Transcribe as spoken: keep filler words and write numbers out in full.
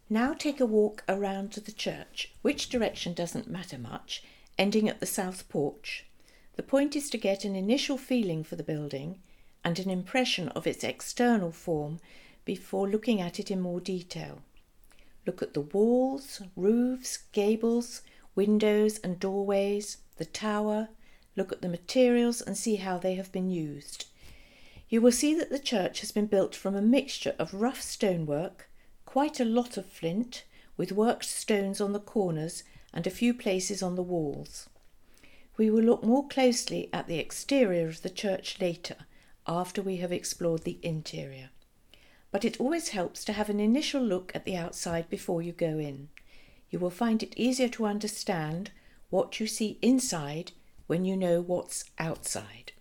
Now take a walk around to the church. Which direction doesn't matter much, ending at the south porch. The point is to get an initial feeling for the building and an impression of its external form before looking at it in more detail. Look at the walls, roofs, gables, windows and doorways, the tower. Look at the materials and see how they have been used. You will see that the church has been built from a mixture of rough stonework, quite a lot of flint, with worked stones on the corners and a few places on the walls. We will look more closely at the exterior of the church later, after we have explored the interior. But it always helps to have an initial look at the outside before you go in. You will find it easier to understand what you see inside when you know what's outside.